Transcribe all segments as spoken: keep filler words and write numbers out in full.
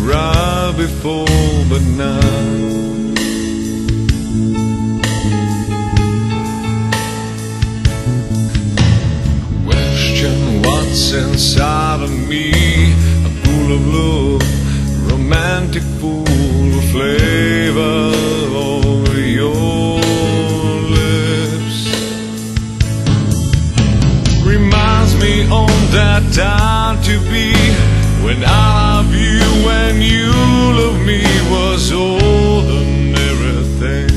right before, but now question what's inside of me. A pool of love, romantic pool of flavor over your lips. Reminds me on that time to be, when I love you, when you love me, was all than everything.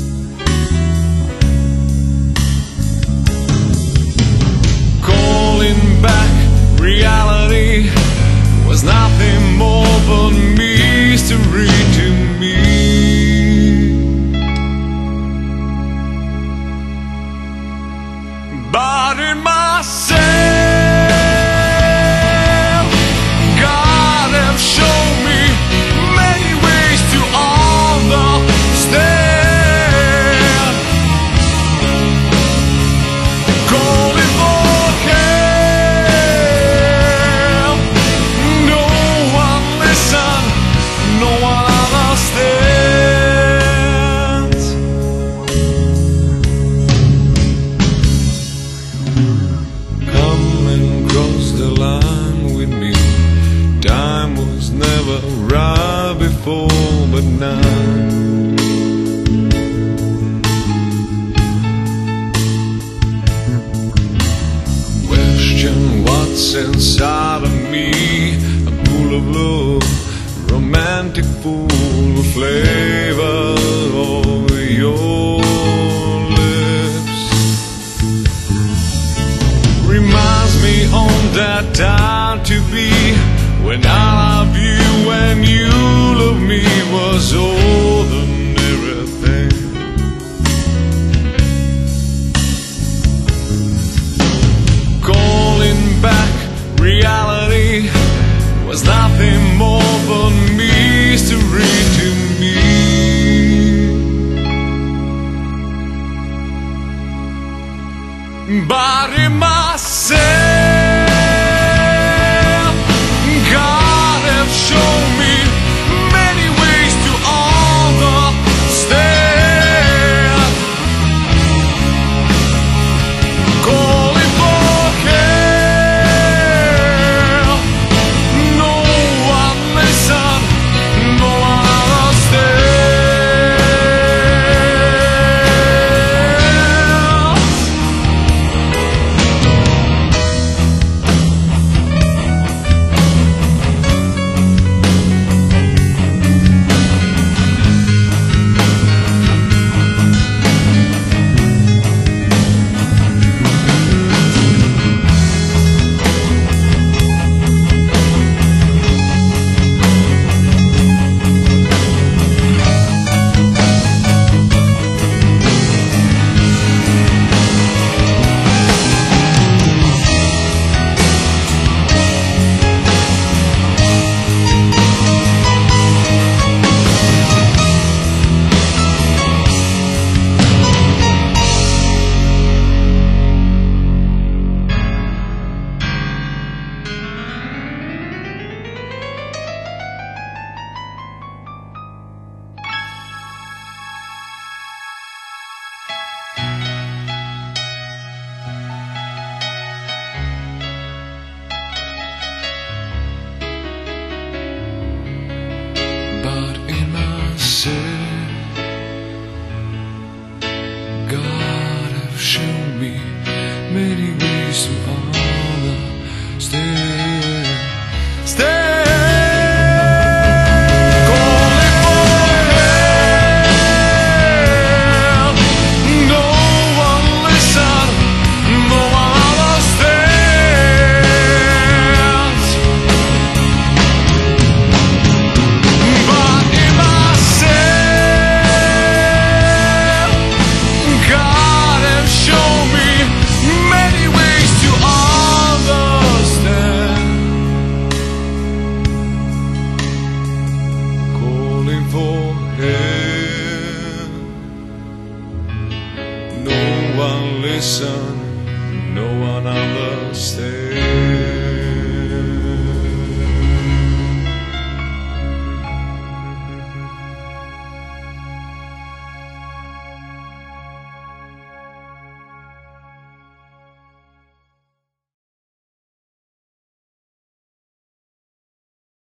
Calling back reality was nothing more than mystery to me. But in myself, God have shown me many ways to understand. Calling for help, no one listen, no one understands. Come and cross the line with me. Time was never right before, but now question what's inside of me. A pool of love, romantic pool of flavor over your lips. Reminds me on that time to be, when I love you, when you love me, was all than everything. Calling back reality was nothing more than mystery to me. But in myself, God have shown me many ways to understand. Calling for help, no one listen, no one understands. But in myself, God have shown me many ways to understand. Stand. Calling for help, no one listen, no one understands. But in myself, God have shown me many ways to understand. Calling for help, no one listen, no one understands.